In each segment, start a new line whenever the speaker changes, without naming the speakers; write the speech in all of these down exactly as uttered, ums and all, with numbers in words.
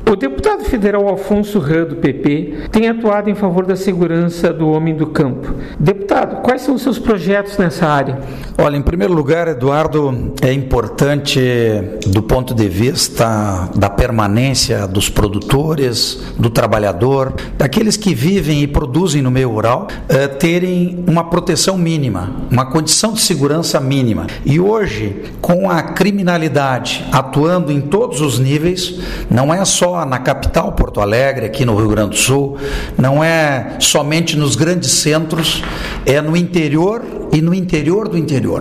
O deputado federal Alfonso Rã, do P P, tem atuado em favor da segurança do homem do campo. Deputado, quais são os seus projetos nessa área?
Olha, em primeiro lugar, Eduardo, é importante do ponto de vista da permanência dos produtores, do trabalhador, daqueles que vivem e produzem no meio rural, eh, terem uma proteção mínima, uma condição de segurança mínima. E hoje, com a criminalidade atuando em todos os níveis, não é só na capital, Porto Alegre, aqui no Rio Grande do Sul, não é somente nos grandes centros, é no interior e no interior do interior.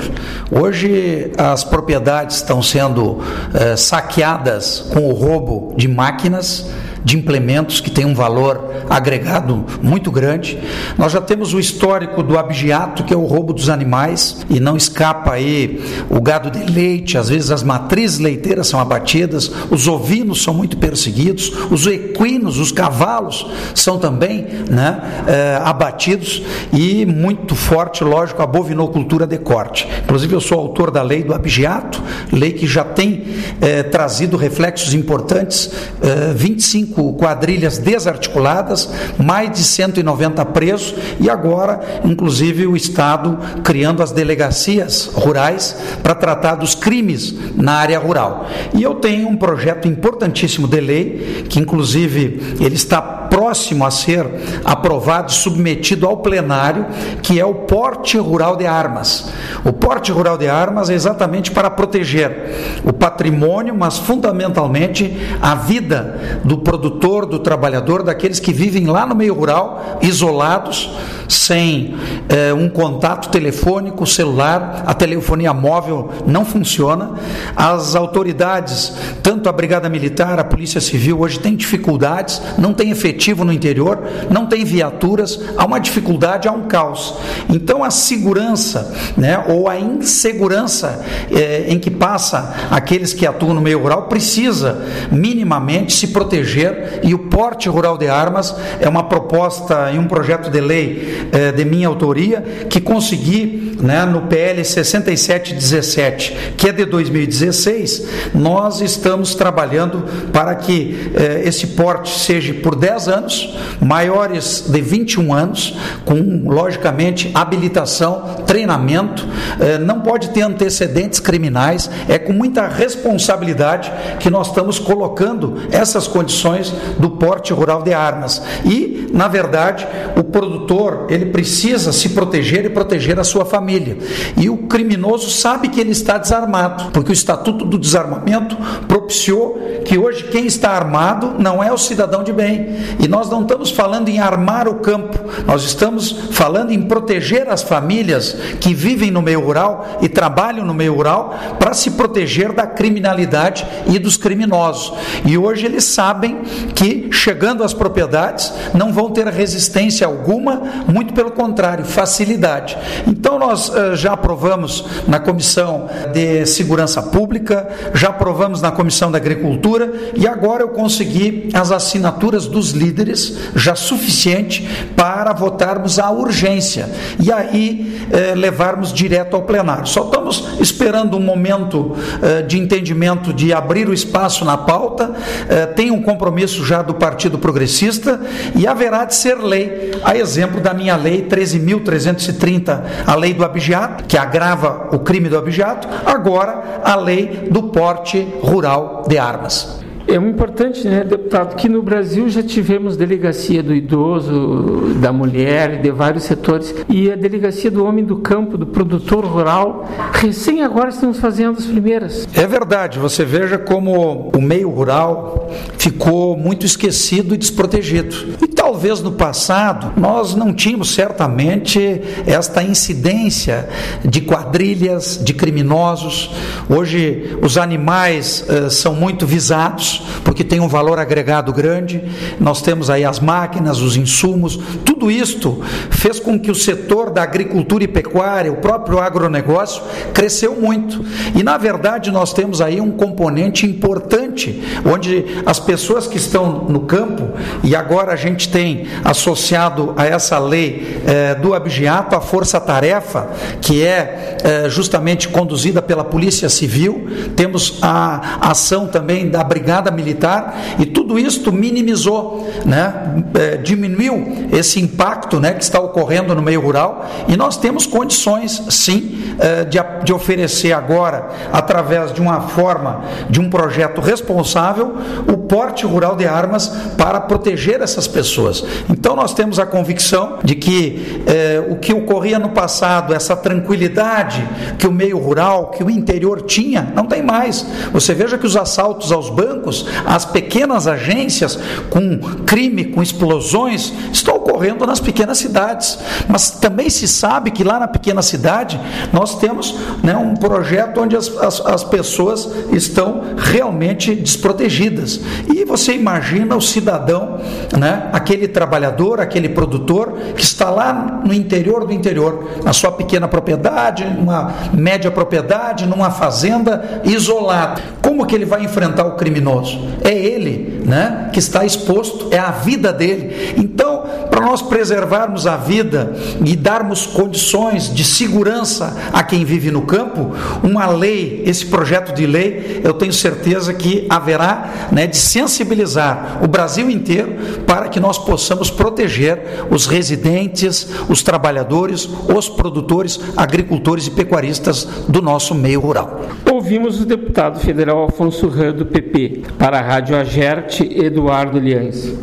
Hoje as propriedades estão sendo eh, saqueadas com o roubo de máquinas, de implementos que tem um valor agregado muito grande. Nós já temos o histórico do abigeato, que é o roubo dos animais, e não escapa aí o gado de leite, às vezes as matrizes leiteiras são abatidas, os ovinos são muito perseguidos, os equinos, os cavalos são também né, eh, abatidos, e muito forte, lógico, a bovinocultura de corte. Inclusive eu sou autor da lei do abigeato, lei que já tem eh, trazido reflexos importantes, eh, vinte e cinco quadrilhas desarticuladas, mais de cento e noventa presos, e agora, inclusive, o Estado criando as delegacias rurais para tratar dos crimes na área rural. E eu tenho um projeto importantíssimo de lei, que inclusive ele está próximo a ser aprovado e submetido ao plenário, que é o porte rural de armas. O porte rural de armas é exatamente para proteger o patrimônio, mas fundamentalmente a vida do produtor, do trabalhador, daqueles que vivem lá no meio rural, isolados, sem eh, um contato telefônico, celular, a telefonia móvel não funciona. As autoridades, tanto a Brigada Militar, a Polícia Civil, hoje tem dificuldades, não tem efetivo no interior, não tem viaturas, há uma dificuldade, há um caos. Então a segurança, né, ou a insegurança eh, em que passa aqueles que atuam no meio rural, precisa minimamente se proteger, e o porte rural de armas é uma proposta e um projeto de lei eh, de minha autoria, que consegui, né, no P L sessenta e sete dezessete, que é de dois mil e dezesseis, nós estamos trabalhando para que eh, esse porte seja por dez anos, maiores de vinte e um anos, com, logicamente, habilitação, treinamento, eh, não pode ter antecedentes criminais, é com muita responsabilidade que nós estamos colocando essas condições do porte rural de armas. E, na verdade, o produtor, ele precisa se proteger e proteger a sua família. E o criminoso sabe que ele está desarmado, porque o Estatuto do Desarmamento propiciou que hoje quem está armado não é o cidadão de bem. E nós não estamos falando em armar o campo, nós estamos falando em proteger as famílias que vivem no meio rural e trabalham no meio rural, para se proteger da criminalidade e dos criminosos. E hoje eles sabem que, chegando às propriedades, não vão ter resistência alguma, muito pelo contrário, facilidade. Então nós uh, já aprovamos na Comissão de Segurança Pública, já aprovamos na Comissão da Agricultura, e agora eu consegui as assinaturas dos líderes, já suficiente para votarmos a urgência, e aí eh, levarmos direto ao plenário. Só estamos esperando um momento eh, de entendimento, de abrir o espaço na pauta. eh, tem um compromisso já do Partido Progressista, e haverá de ser lei, a exemplo da minha lei treze mil trezentos e trinta, a lei do abigeato, que agrava o crime do abigeato, agora a lei do porte rural de armas.
É importante, né, deputado, que no Brasil já tivemos delegacia do idoso, da mulher, de vários setores, e a delegacia do homem do campo, do produtor rural, recém agora estamos fazendo as primeiras.
É verdade, você veja como o meio rural ficou muito esquecido e desprotegido. E talvez no passado nós não tínhamos certamente esta incidência de quadrilhas, de criminosos. Hoje os animais uh, são muito visados, porque tem um valor agregado grande. Nós temos aí as máquinas, os insumos, tudo isto fez com que o setor da agricultura e pecuária, o próprio agronegócio, cresceu muito. E na verdade nós temos aí um componente importante, onde as pessoas que estão no campo, e agora a gente tem também associado a essa lei eh, do abigeato, a força-tarefa, que é eh, justamente conduzida pela Polícia Civil, temos a ação também da Brigada Militar, e tudo isto minimizou, né, eh, diminuiu esse impacto, né, que está ocorrendo no meio rural, e nós temos condições, sim, eh, de, de oferecer agora, através de uma forma, de um projeto responsável, o porte rural de armas para proteger essas pessoas. Então nós temos a convicção de que eh, o que ocorria no passado, essa tranquilidade que o meio rural, que o interior tinha, não tem mais. Você veja que os assaltos aos bancos, as pequenas agências com crime, com explosões, estão ocorrendo nas pequenas cidades. Mas também se sabe que lá na pequena cidade nós temos, né, um projeto onde as, as, as pessoas estão realmente desprotegidas. E você imagina o cidadão, né, aquele trabalhador, aquele produtor que está lá no interior do interior, na sua pequena propriedade, numa média propriedade, numa fazenda isolada. Como que ele vai enfrentar o criminoso? É ele, né, que está exposto, é a vida dele. Então, para nós preservarmos a vida e darmos condições de segurança a quem vive no campo, uma lei, esse projeto de lei, eu tenho certeza que haverá, né, de sensibilizar o Brasil inteiro para que nós possamos proteger os residentes, os trabalhadores, os produtores, agricultores e pecuaristas do nosso meio rural.
Ouvimos o deputado federal Afonso Ram, do P P. Para a Rádio Agerte, Eduardo Liães.